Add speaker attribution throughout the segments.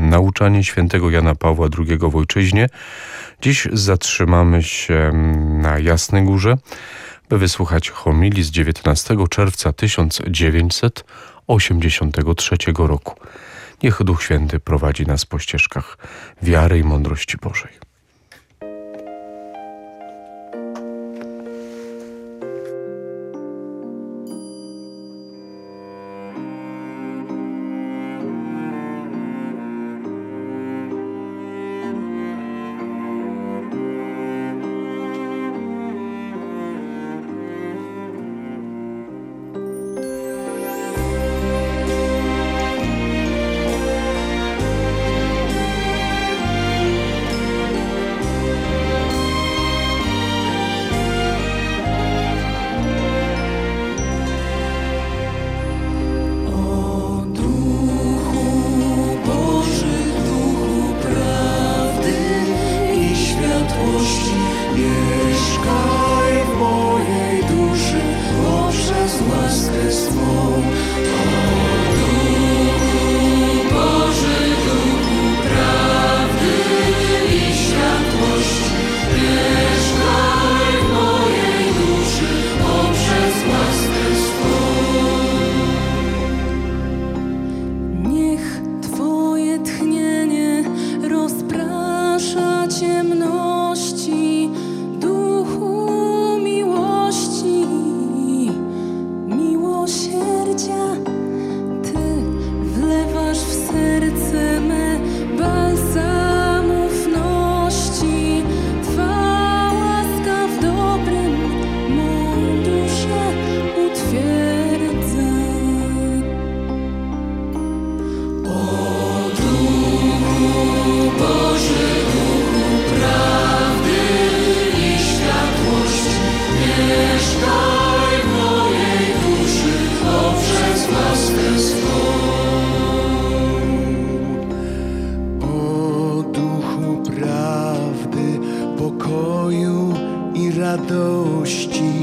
Speaker 1: nauczanie świętego Jana Pawła II w ojczyźnie. Dziś zatrzymamy się na Jasnej Górze, by wysłuchać homilii z 19 czerwca 1983 roku. Niech Duch Święty prowadzi nas po ścieżkach wiary i mądrości Bożej.
Speaker 2: Radości,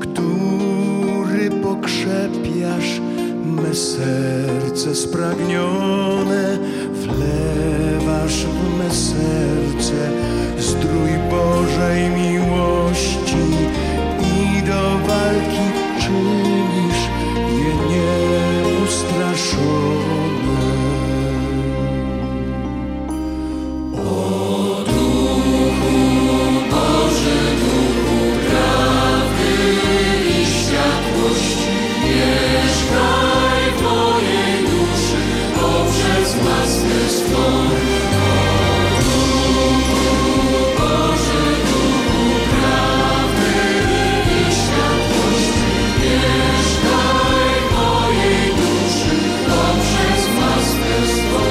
Speaker 2: który pokrzepiasz me serce spragnione, wlewasz w me serce zdrój Bożej miłości i do walki czynisz je nieustraszone.
Speaker 3: Mieszkaj w mojej duszy poprzez łaskę swą. Boże, Duchu prawdy i światłości, mieszkaj w mojej duszy poprzez łaskę swą.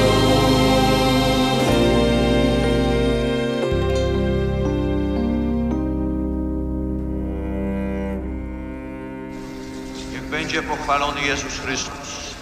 Speaker 4: Będzie pochwalony Jezus Chrystus.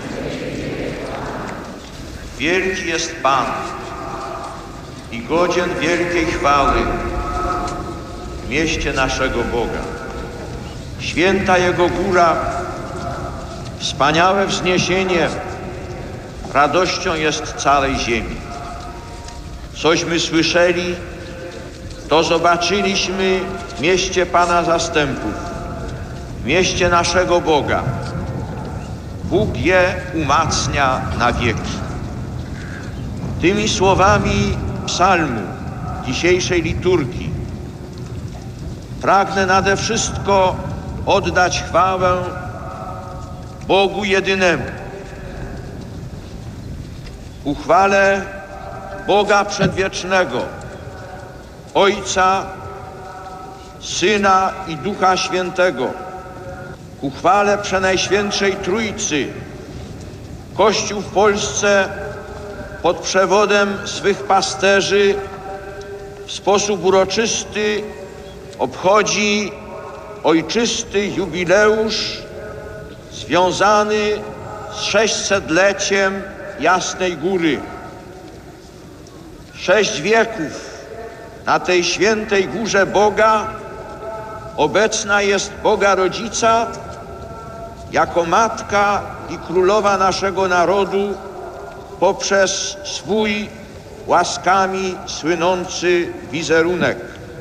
Speaker 4: Wielki jest Pan i godzien wielkiej chwały w mieście naszego Boga. Święta Jego góra, wspaniałe wzniesienie, radością jest całej ziemi. Cośmy słyszeli, to zobaczyliśmy w mieście Pana zastępów, w mieście naszego Boga. Bóg je umacnia na wieki. Tymi słowami psalmu dzisiejszej liturgii pragnę nade wszystko oddać chwałę Bogu jedynemu. Uchwalę Boga Przedwiecznego, Ojca, Syna i Ducha Świętego. Ku chwale Przenajświętszej Trójcy Kościół w Polsce pod przewodem swych pasterzy w sposób uroczysty obchodzi ojczysty jubileusz związany z 600-leciem Jasnej Góry. 6 wieków na tej świętej górze Boga obecna jest Boga Rodzica jako Matka i Królowa naszego narodu, poprzez swój łaskami słynący wizerunek.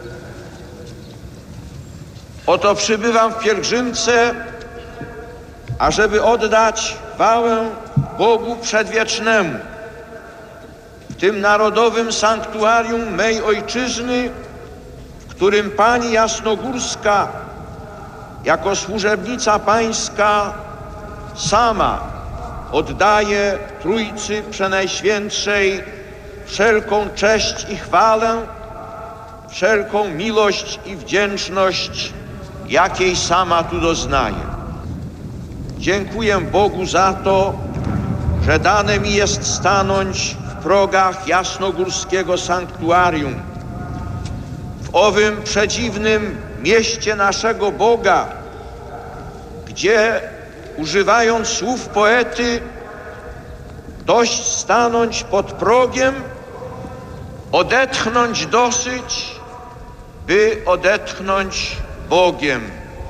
Speaker 4: Oto przybywam w pielgrzymce, ażeby oddać chwałę Bogu Przedwiecznemu w tym narodowym sanktuarium mej ojczyzny, w którym Pani Jasnogórska jako służebnica Pańska sama oddaje Trójcy Przenajświętszej wszelką cześć i chwałę, wszelką miłość i wdzięczność, jakiej sama tu doznaje. Dziękuję Bogu za to, że dane mi jest stanąć w progach jasnogórskiego sanktuarium, w owym przedziwnym mieście naszego Boga, gdzie, używając słów poety, dość stanąć pod progiem, odetchnąć dosyć, by odetchnąć Bogiem.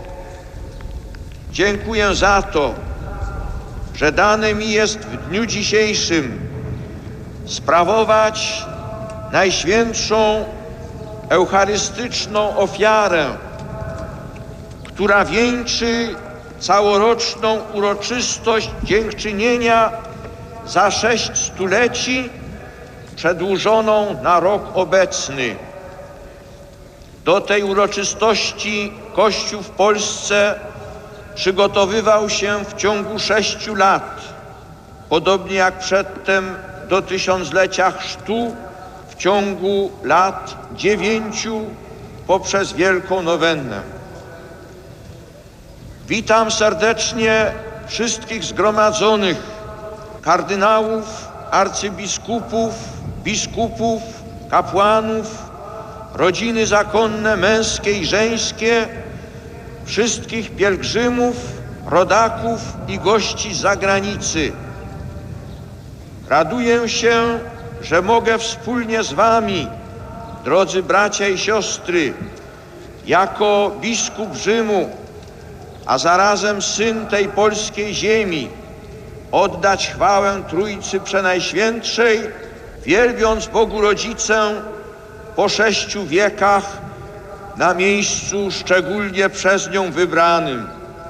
Speaker 4: Dziękuję za to, że dane mi jest w dniu dzisiejszym sprawować najświętszą eucharystyczną ofiarę, która wieńczy całoroczną uroczystość dziękczynienia za 6 stuleci przedłużoną na rok obecny. Do tej uroczystości Kościół w Polsce przygotowywał się w ciągu 6 lat, podobnie jak przedtem do tysiąclecia chrztu w ciągu lat 9 poprzez Wielką Nowennę. Witam serdecznie wszystkich zgromadzonych, kardynałów, arcybiskupów, biskupów, kapłanów, rodziny zakonne, męskie i żeńskie, wszystkich pielgrzymów, rodaków i gości z zagranicy. Raduję się, że mogę wspólnie z wami, drodzy bracia i siostry, jako biskup Rzymu, a zarazem syn tej polskiej ziemi, oddać chwałę Trójcy Przenajświętszej, wielbiąc Bogu Rodzicę po 6 wiekach na miejscu szczególnie przez nią wybranym.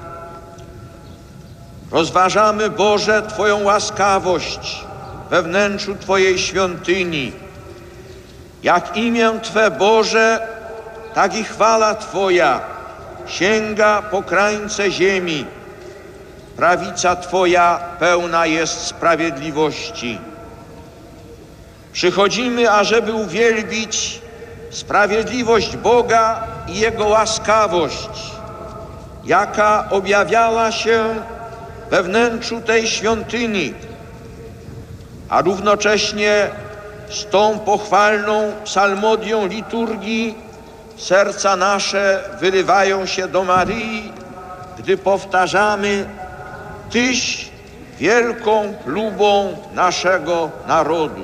Speaker 4: Rozważamy, Boże, Twoją łaskawość we wnętrzu Twojej świątyni. Jak imię Twe, Boże, tak i chwała Twoja sięga po krańce ziemi. Prawica Twoja pełna jest sprawiedliwości. Przychodzimy, ażeby uwielbić sprawiedliwość Boga i Jego łaskawość, jaka objawiała się we wnętrzu tej świątyni, a równocześnie z tą pochwalną psalmodią liturgii serca nasze wyrywają się do Maryi, gdy powtarzamy: Tyś wielką lubą naszego narodu.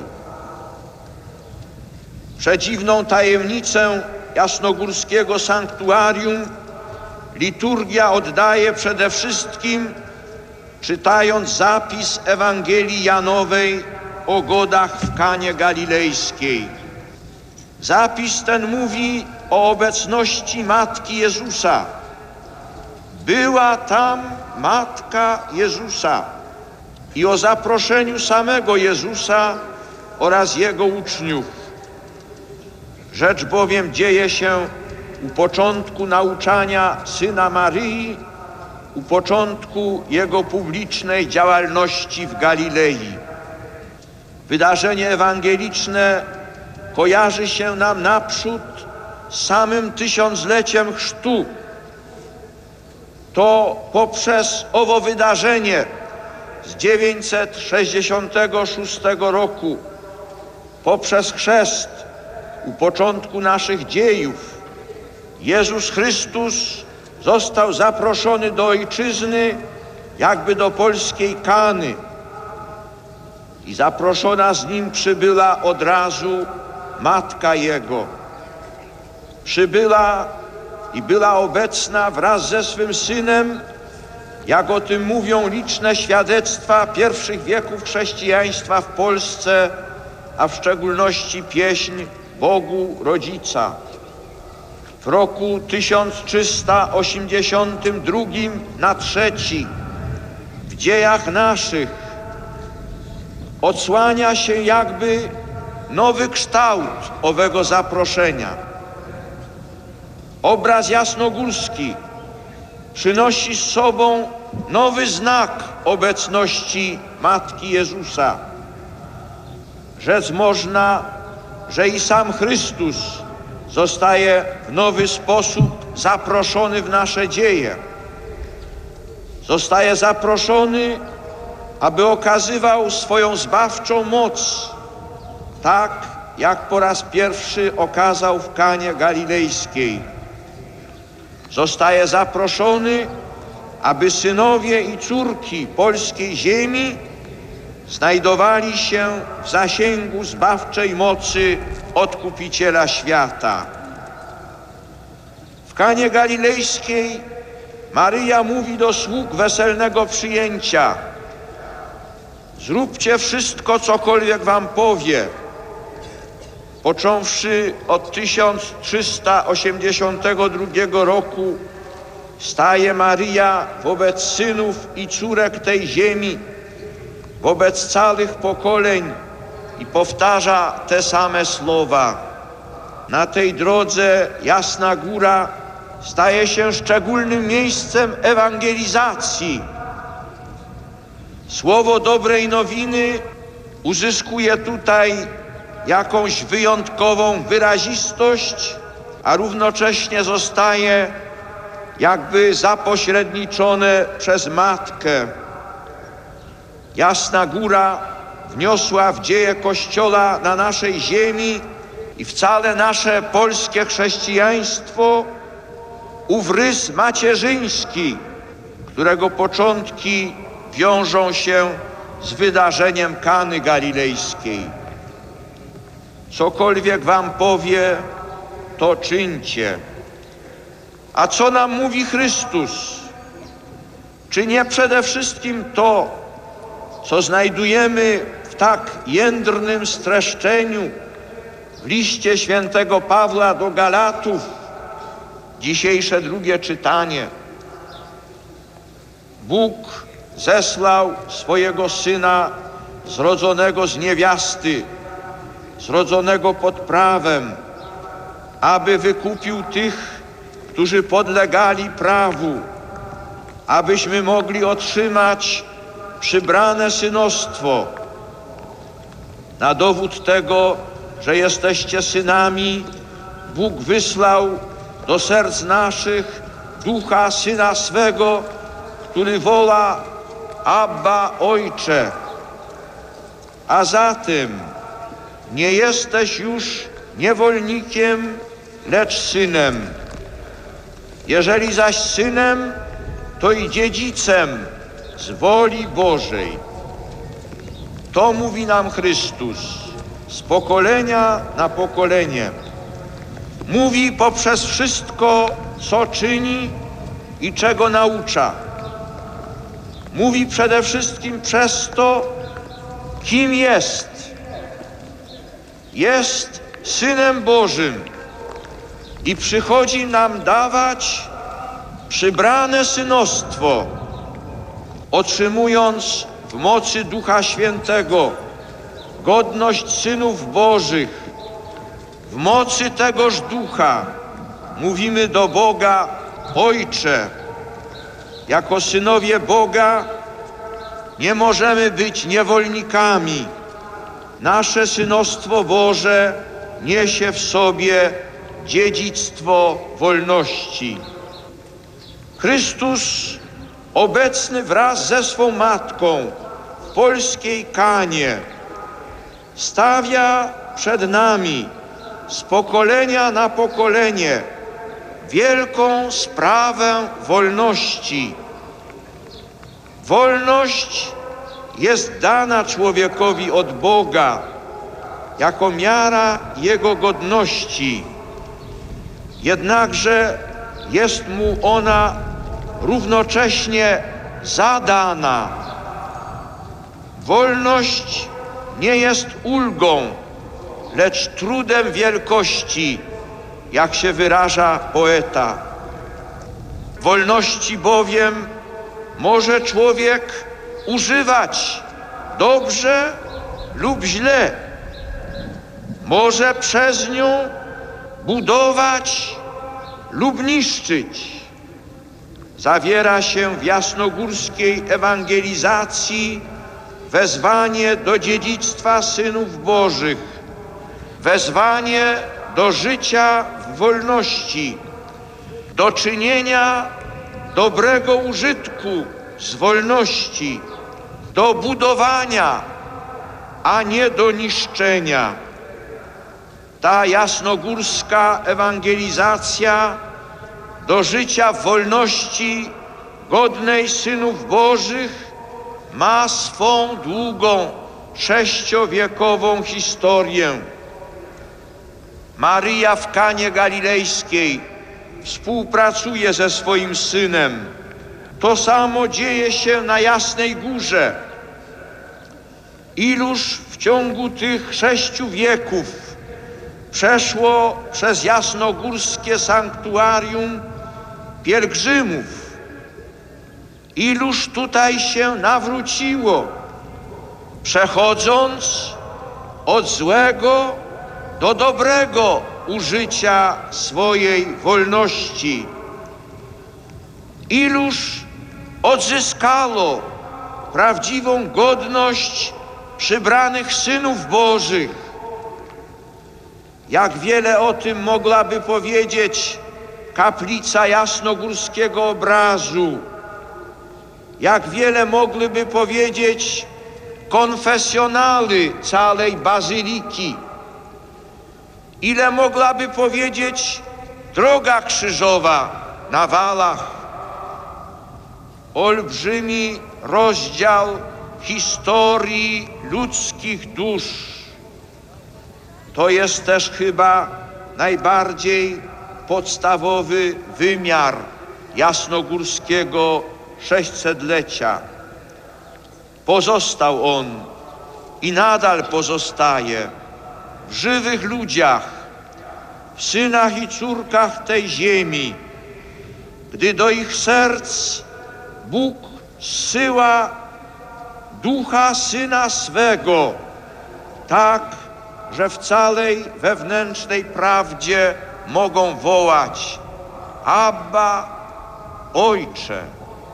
Speaker 4: Przedziwną tajemnicę jasnogórskiego sanktuarium liturgia oddaje przede wszystkim, czytając zapis Ewangelii Janowej o godach w Kanie Galilejskiej. Zapis ten mówi o obecności Matki Jezusa. Była tam Matka Jezusa i o zaproszeniu samego Jezusa oraz Jego uczniów. Rzecz bowiem dzieje się u początku nauczania Syna Maryi, u początku Jego publicznej działalności w Galilei. Wydarzenie ewangeliczne kojarzy się nam naprzód z samym tysiącleciem chrztu. To poprzez owo wydarzenie z 966 roku, poprzez chrzest u początku naszych dziejów, Jezus Chrystus został zaproszony do ojczyzny, jakby do polskiej Kany. I zaproszona z Nim przybyła od razu Matka Jego. Przybyła i była obecna wraz ze swym Synem jak o tym mówią liczne świadectwa pierwszych wieków chrześcijaństwa w Polsce, a w szczególności pieśń Bogu Rodzica. W roku 1382 na trzeci w dziejach naszych odsłania się jakby nowy kształt owego zaproszenia. Obraz jasnogórski przynosi z sobą nowy znak obecności Matki Jezusa. Rzec można, że i sam Chrystus zostaje w nowy sposób zaproszony w nasze dzieje. Zostaje zaproszony, aby okazywał swoją zbawczą moc, tak jak po raz pierwszy okazał w Kanie Galilejskiej. Zostaje zaproszony, aby synowie i córki polskiej ziemi znajdowali się w zasięgu zbawczej mocy Odkupiciela świata. W Kanie Galilejskiej Maryja mówi do sług weselnego przyjęcia: zróbcie wszystko, cokolwiek wam powie. Począwszy od 1382 roku staje Maryja wobec synów i córek tej ziemi, wobec całych pokoleń i powtarza te same słowa. Na tej drodze Jasna Góra staje się szczególnym miejscem ewangelizacji. Słowo dobrej nowiny uzyskuje tutaj jakąś wyjątkową wyrazistość, a równocześnie zostaje jakby zapośredniczone przez Matkę. Jasna Góra wniosła w dzieje Kościoła na naszej ziemi i w całe nasze polskie chrześcijaństwo ów rys macierzyński, którego początki wiążą się z wydarzeniem Kany Galilejskiej. Cokolwiek wam powie, to czyńcie. A co nam mówi Chrystus? Czy nie przede wszystkim to, co znajdujemy w tak jędrnym streszczeniu w liście świętego Pawła do Galatów, dzisiejsze drugie czytanie? Bóg zesłał swojego Syna zrodzonego z niewiasty, zrodzonego pod prawem, aby wykupił tych, którzy podlegali prawu, abyśmy mogli otrzymać przybrane synostwo. Na dowód tego, że jesteście synami, Bóg wysłał do serc naszych Ducha Syna swego, który woła: Abba, Ojcze. A zatem nie jesteś już niewolnikiem, lecz synem. Jeżeli zaś synem, to i dziedzicem z woli Bożej. To mówi nam Chrystus z pokolenia na pokolenie. Mówi poprzez wszystko, co czyni i czego naucza. Mówi przede wszystkim przez to, kim jest. Jest Synem Bożym i przychodzi nam dawać przybrane synostwo, otrzymując w mocy Ducha Świętego godność synów Bożych. W mocy tegoż Ducha mówimy do Boga: Ojcze. Jako synowie Boga nie możemy być niewolnikami. Nasze synostwo Boże niesie w sobie dziedzictwo wolności. Chrystus, obecny wraz ze swą Matką w polskiej Kanie, stawia przed nami z pokolenia na pokolenie wielką sprawę wolności. Wolność jest dana człowiekowi od Boga jako miara jego godności. Jednakże jest mu ona równocześnie zadana. Wolność nie jest ulgą, lecz trudem wielkości, jak się wyraża poeta. Wolności bowiem może człowiek używać dobrze lub źle. Może przez nią budować lub niszczyć. Zawiera się w jasnogórskiej ewangelizacji wezwanie do dziedzictwa synów Bożych, wezwanie do życia w wolności, do czynienia dobrego użytku z wolności, do budowania, a nie do niszczenia. Ta jasnogórska ewangelizacja do życia w wolności godnej synów Bożych ma swą długą, 6-wiekową historię. Maryja w Kanie Galilejskiej współpracuje ze swoim synem. To samo dzieje się na Jasnej Górze. Iluż w ciągu tych 6 wieków przeszło przez jasnogórskie sanktuarium pielgrzymów. Iluż tutaj się nawróciło, przechodząc od złego do dobrego użycia swojej wolności. Iluż odzyskało prawdziwą godność przybranych synów Bożych. Jak wiele o tym mogłaby powiedzieć kaplica jasnogórskiego obrazu, jak wiele mogliby powiedzieć konfesjonaly całej bazyliki, ile mogłaby powiedzieć droga krzyżowa na Walach. Olbrzymi rozdział historii ludzkich dusz. To jest też chyba najbardziej podstawowy wymiar jasnogórskiego 600-lecia. Pozostał on i nadal pozostaje w żywych ludziach, w synach i córkach tej ziemi, gdy do ich serc Bóg zsyła Ducha Syna swego, tak, że w całej wewnętrznej prawdzie mogą wołać: Abba, Ojcze.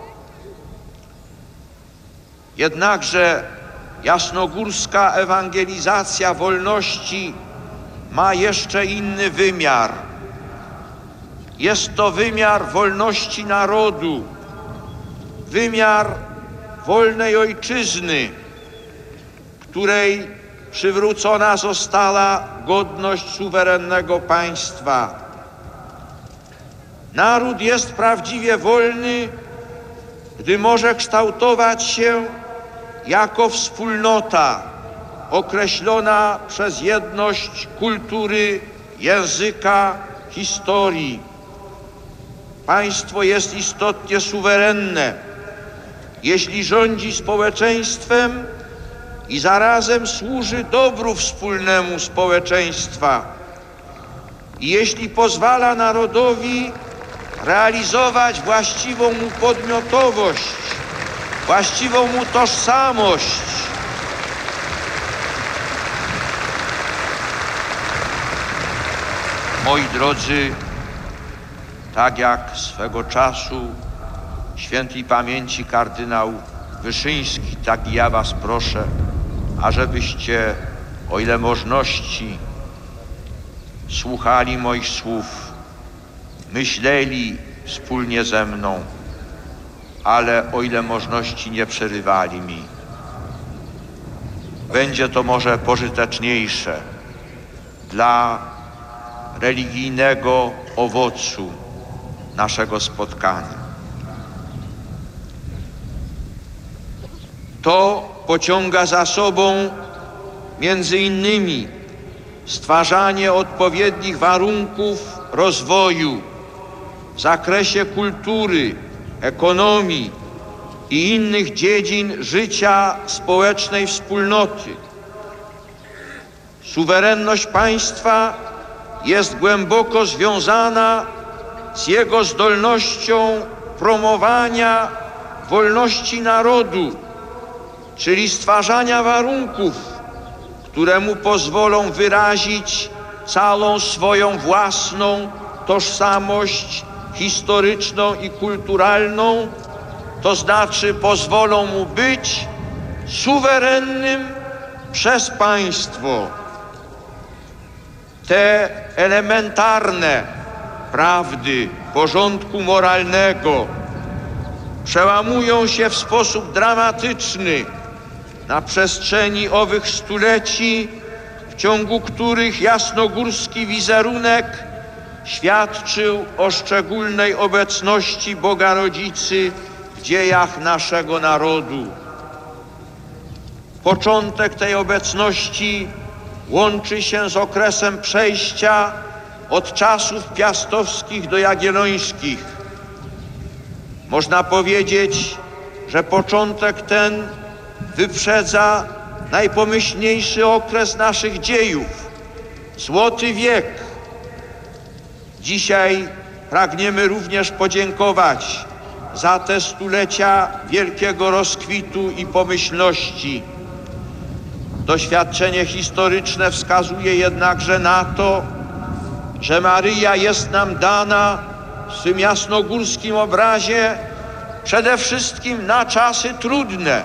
Speaker 4: Jednakże jasnogórska ewangelizacja wolności ma jeszcze inny wymiar. Jest to wymiar wolności narodu, wymiar wolnej ojczyzny, której przywrócona została godność suwerennego państwa. Naród jest prawdziwie wolny, gdy może kształtować się jako wspólnota określona przez jedność kultury, języka, historii. Państwo jest istotnie suwerenne, jeśli rządzi społeczeństwem i zarazem służy dobru wspólnemu społeczeństwa i jeśli pozwala narodowi realizować właściwą mu podmiotowość, właściwą mu tożsamość. Moi drodzy, tak jak swego czasu świętej pamięci kardynał Wyszyński, tak i ja was proszę, ażebyście, o ile możności, słuchali moich słów, myśleli wspólnie ze mną, ale o ile możności nie przerywali mi. Będzie to może pożyteczniejsze dla religijnego owocu naszego spotkania. To pociąga za sobą między innymi stwarzanie odpowiednich warunków rozwoju w zakresie kultury, ekonomii, i innych dziedzin życia społecznej wspólnoty. Suwerenność państwa jest głęboko związana z jego zdolnością promowania wolności narodu, czyli stwarzania warunków, które mu pozwolą wyrazić całą swoją własną tożsamość historyczną i kulturalną, to znaczy pozwolą mu być suwerennym przez państwo. Te elementarne prawdy porządku moralnego przełamują się w sposób dramatyczny na przestrzeni owych stuleci, w ciągu których jasnogórski wizerunek świadczył o szczególnej obecności Boga Rodzicy w dziejach naszego narodu. Początek tej obecności łączy się z okresem przejścia od czasów piastowskich do jagiellońskich. Można powiedzieć, że początek ten wyprzedza najpomyślniejszy okres naszych dziejów, Złoty wiek. Dzisiaj pragniemy również podziękować za te stulecia wielkiego rozkwitu i pomyślności. Doświadczenie historyczne wskazuje jednakże na to, że Maryja jest nam dana w swym jasnogórskim obrazie przede wszystkim na czasy trudne.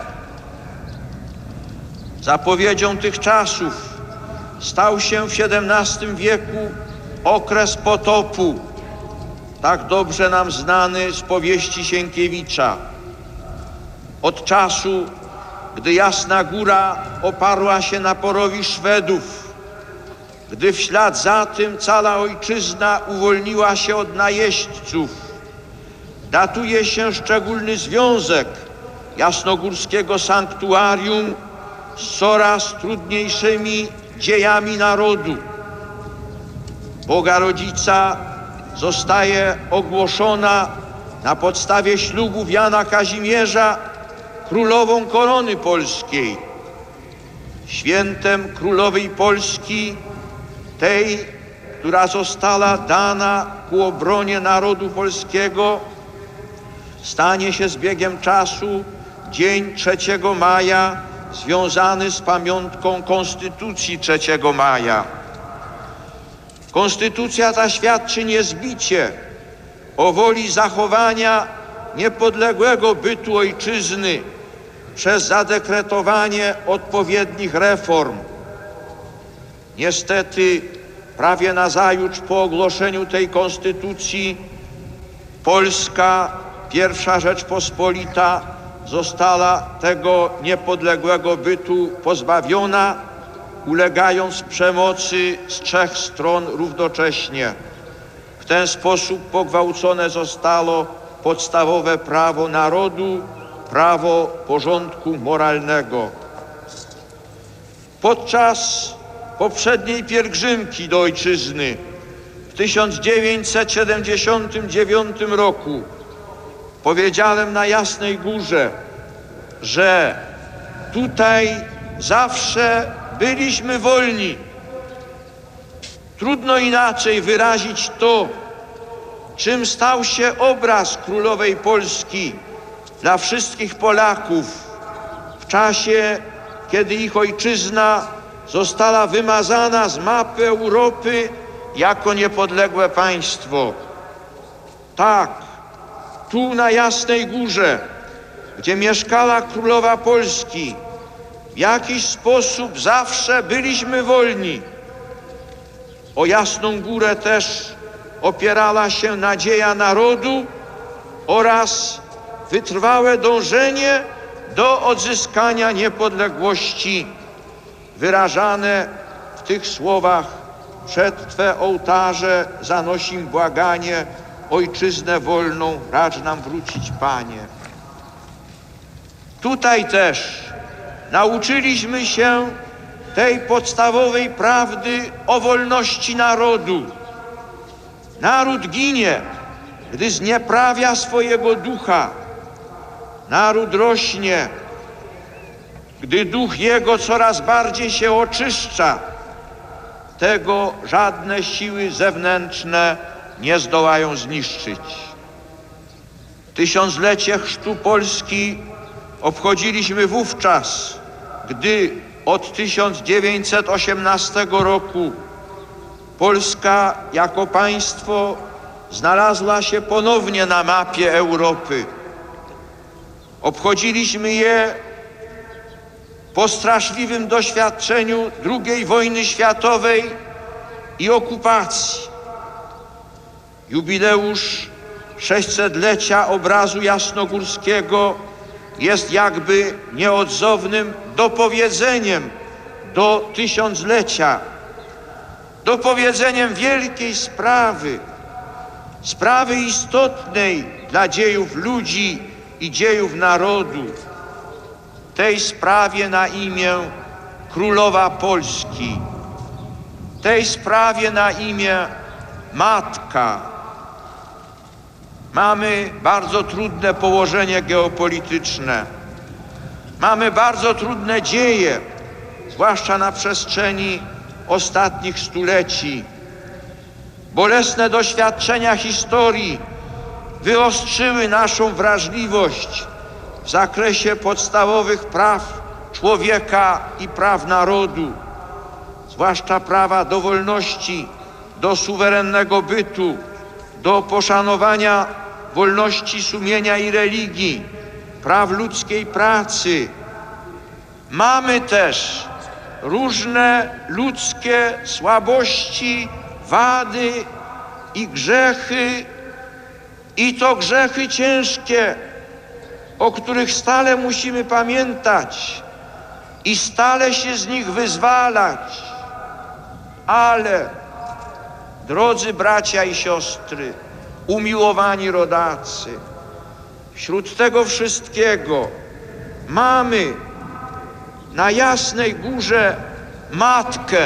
Speaker 4: Zapowiedzią tych czasów stał się w XVII wieku okres potopu, tak dobrze nam znany z powieści Sienkiewicza. Od czasu, gdy Jasna Góra oparła się naporowi Szwedów, gdy w ślad za tym cała ojczyzna uwolniła się od najeźdźców, datuje się szczególny związek jasnogórskiego sanktuarium z coraz trudniejszymi dziejami narodu. Boga Rodzica zostaje ogłoszona na podstawie ślubów Jana Kazimierza królową korony polskiej. Świętem królowej Polski, tej, która została dana ku obronie narodu polskiego, stanie się z biegiem czasu dzień 3 maja związany z pamiątką Konstytucji 3 maja. Konstytucja ta świadczy niezbicie o woli zachowania niepodległego bytu ojczyzny przez zadekretowanie odpowiednich reform. Niestety, prawie nazajutrz po ogłoszeniu tej konstytucji Polska, pierwsza Rzeczpospolita, została tego niepodległego bytu pozbawiona, ulegając przemocy z 3 stron równocześnie. W ten sposób pogwałcone zostało podstawowe prawo narodu, prawo porządku moralnego. Podczas poprzedniej pielgrzymki do ojczyzny w 1979 roku powiedziałem na Jasnej Górze, że tutaj zawsze byliśmy wolni. Trudno inaczej wyrazić to, czym stał się obraz królowej Polski dla wszystkich Polaków w czasie, kiedy ich ojczyzna została wymazana z mapy Europy jako niepodległe państwo. Tak, tu na Jasnej Górze, gdzie mieszkała królowa Polski, w jakiś sposób zawsze byliśmy wolni. O Jasną Górę też opierała się nadzieja narodu oraz wytrwałe dążenie do odzyskania niepodległości, wyrażane w tych słowach: przed Twe ołtarze zanosim błaganie, ojczyznę wolną racz nam wrócić, Panie. Tutaj też nauczyliśmy się tej podstawowej prawdy o wolności narodu. Naród ginie, gdy znieprawia swojego ducha. Naród rośnie, gdy duch jego coraz bardziej się oczyszcza. Tego żadne siły zewnętrzne nie zdołają zniszczyć. Tysiąclecie chrztu Polski obchodziliśmy wówczas, gdy od 1918 roku Polska jako państwo znalazła się ponownie na mapie Europy. Obchodziliśmy je po straszliwym doświadczeniu II wojny światowej i okupacji. Jubileusz 600-lecia obrazu jasnogórskiego jest jakby nieodzownym dopowiedzeniem do tysiąclecia, dopowiedzeniem wielkiej sprawy, sprawy istotnej dla dziejów ludzi i dziejów narodu, tej sprawie na imię Królowa Polski, tej sprawie na imię Matka. Mamy bardzo trudne położenie geopolityczne, mamy bardzo trudne dzieje, zwłaszcza na przestrzeni ostatnich stuleci. Bolesne doświadczenia historii wyostrzyły naszą wrażliwość w zakresie podstawowych praw człowieka i praw narodu, zwłaszcza prawa do wolności, do suwerennego bytu, do poszanowania wolności sumienia i religii, praw ludzkiej pracy. Mamy też różne ludzkie słabości, wady i grzechy, i to grzechy ciężkie, o których stale musimy pamiętać i stale się z nich wyzwalać. Ale, drodzy bracia i siostry, umiłowani rodacy, wśród tego wszystkiego mamy na Jasnej Górze Matkę.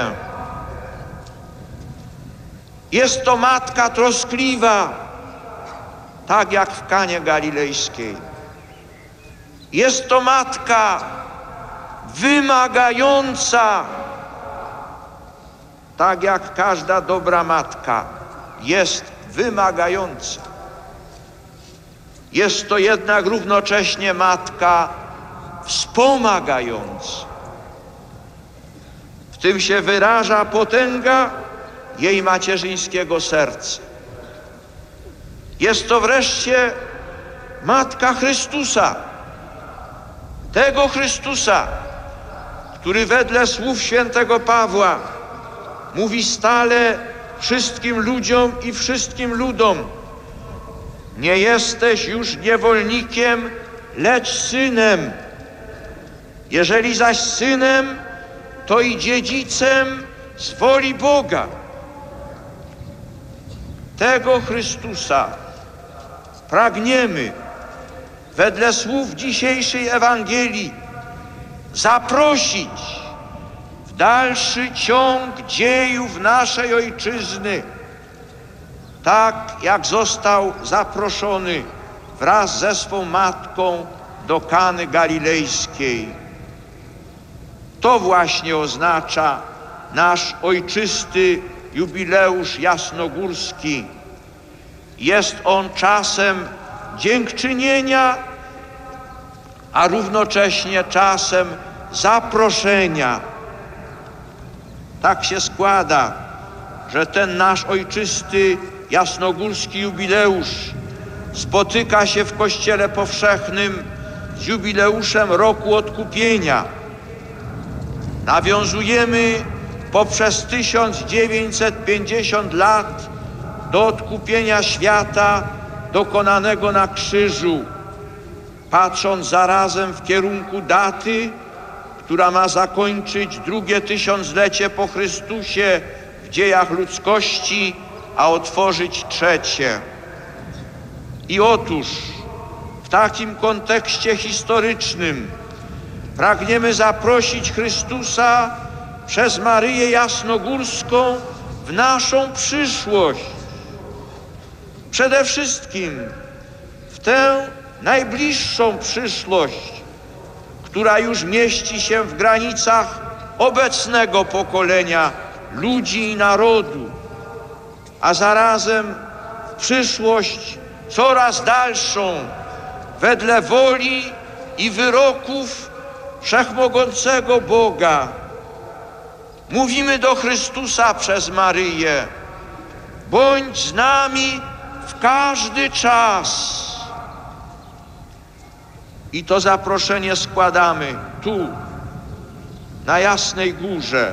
Speaker 4: Jest to Matka troskliwa, tak jak w Kanie Galilejskiej. Jest to Matka wymagająca, tak jak każda dobra matka jest wymagająca. Jest to jednak równocześnie Matka wspomagająca. W tym się wyraża potęga jej macierzyńskiego serca. Jest to wreszcie Matka Chrystusa, tego Chrystusa, który wedle słów świętego Pawła mówi stale wszystkim ludziom i wszystkim ludom: nie jesteś już niewolnikiem, lecz synem. Jeżeli zaś synem, to i dziedzicem z woli Boga. Tego Chrystusa pragniemy wedle słów dzisiejszej Ewangelii zaprosić w dalszy ciąg dziejów naszej Ojczyzny, tak jak został zaproszony wraz ze swą matką do Kany Galilejskiej. To właśnie oznacza nasz ojczysty jubileusz jasnogórski. Jest on czasem dziękczynienia, a równocześnie czasem zaproszenia. Tak się składa, że ten nasz ojczysty jasnogórski jubileusz spotyka się w Kościele Powszechnym z jubileuszem Roku Odkupienia. Nawiązujemy poprzez 1950 lat do odkupienia świata dokonanego na krzyżu, patrząc zarazem w kierunku daty, która ma zakończyć drugie tysiąclecie po Chrystusie w dziejach ludzkości, a otworzyć trzecie. I otóż w takim kontekście historycznym pragniemy zaprosić Chrystusa przez Maryję Jasnogórską w naszą przyszłość. Przede wszystkim w tę najbliższą przyszłość, która już mieści się w granicach obecnego pokolenia ludzi i narodu, a zarazem w przyszłość coraz dalszą, wedle woli i wyroków Wszechmogącego Boga. Mówimy do Chrystusa przez Maryję: bądź z nami w każdy czas. I to zaproszenie składamy tu, na Jasnej Górze.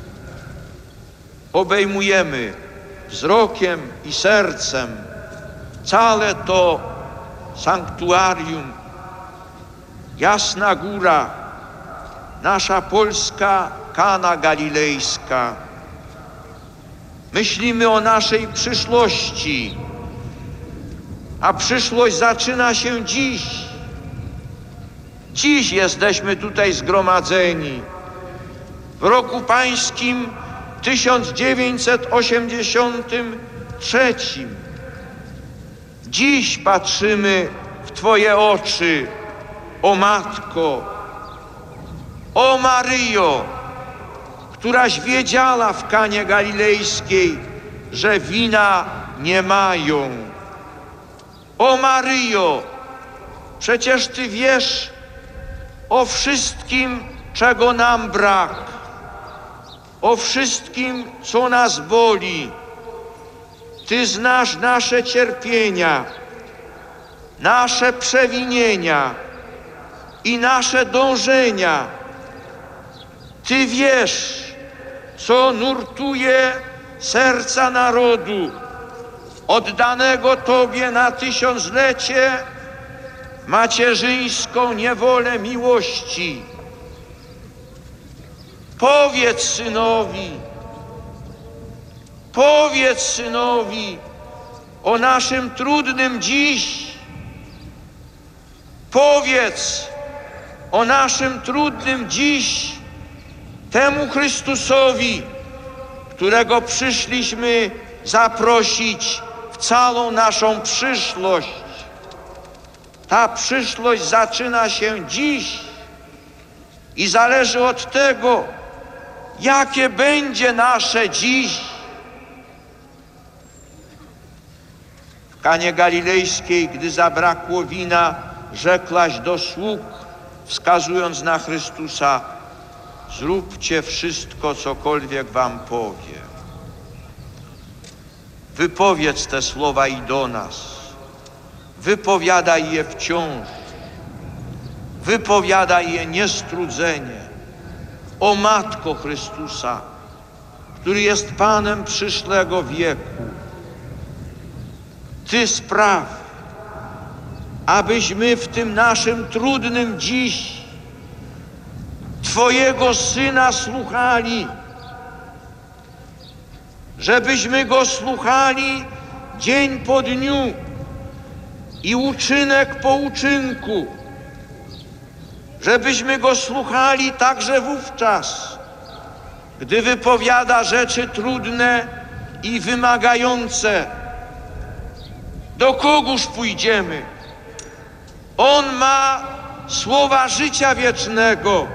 Speaker 4: Obejmujemy wzrokiem i sercem całe to sanktuarium. Jasna Góra, nasza polska Kana Galilejska. Myślimy o naszej przyszłości, a przyszłość zaczyna się dziś. Dziś jesteśmy tutaj zgromadzeni, w roku pańskim 1983. Dziś patrzymy w Twoje oczy, o Matko, o Maryjo, któraś wiedziała w Kanie Galilejskiej, że wina nie mają. O Maryjo, przecież Ty wiesz o wszystkim, czego nam brak, o wszystkim, co nas boli. Ty znasz nasze cierpienia, nasze przewinienia i nasze dążenia. Ty wiesz, co nurtuje serca narodu oddanego Tobie na tysiąclecie macierzyńską niewolę miłości. Powiedz synowi o naszym trudnym dziś. Powiedz o naszym trudnym dziś temu Chrystusowi, którego przyszliśmy zaprosić w całą naszą przyszłość. Ta przyszłość zaczyna się dziś i zależy od tego, jakie będzie nasze dziś. W Kanie Galilejskiej, gdy zabrakło wina, rzekłaś do sług, wskazując na Chrystusa: zróbcie wszystko, cokolwiek wam powie. Wypowiedz te słowa i do nas. Wypowiadaj je wciąż. Wypowiadaj je niestrudzenie. O Matko Chrystusa, który jest Panem przyszłego wieku, Ty spraw, abyśmy w tym naszym trudnym dziś Twojego Syna słuchali, żebyśmy Go słuchali dzień po dniu i uczynek po uczynku, żebyśmy Go słuchali także wówczas, gdy wypowiada rzeczy trudne i wymagające. Do kogóż pójdziemy? On ma słowa życia wiecznego.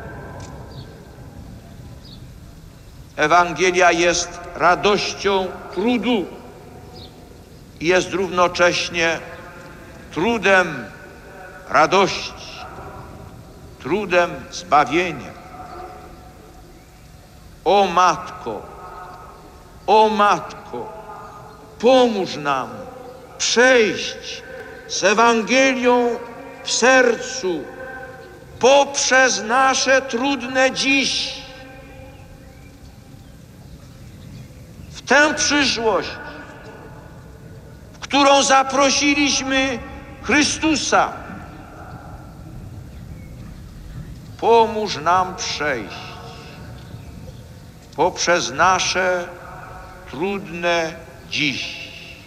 Speaker 4: Ewangelia jest radością trudu i jest równocześnie trudem radości, trudem zbawienia. O Matko, pomóż nam przejść z Ewangelią w sercu poprzez nasze trudne dziś w tę przyszłość, w którą zaprosiliśmy Chrystusa. Pomóż nam przejść poprzez nasze trudne dziś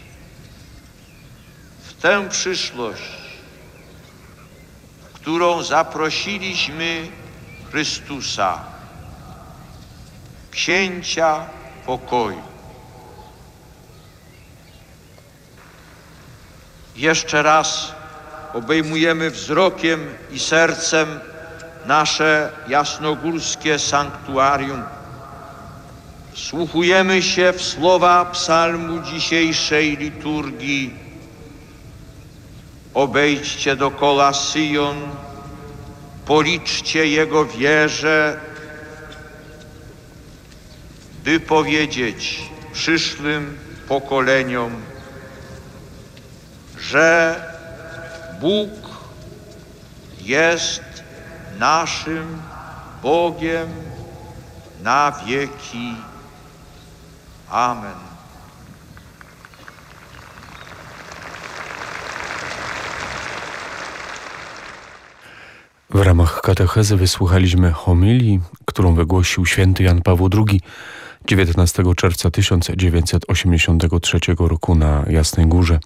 Speaker 4: w tę przyszłość, w którą zaprosiliśmy Chrystusa, Księcia pokoju. Jeszcze raz obejmujemy wzrokiem i sercem nasze jasnogórskie sanktuarium. Wsłuchujemy się w słowa psalmu dzisiejszej liturgii. Obejdźcie dokoła Syjon, policzcie jego wieże, by powiedzieć przyszłym pokoleniom, że Bóg jest naszym Bogiem na wieki. Amen.
Speaker 1: W ramach katechezy wysłuchaliśmy homilii, którą wygłosił święty Jan Paweł II 19 czerwca 1983 roku na Jasnej Górze.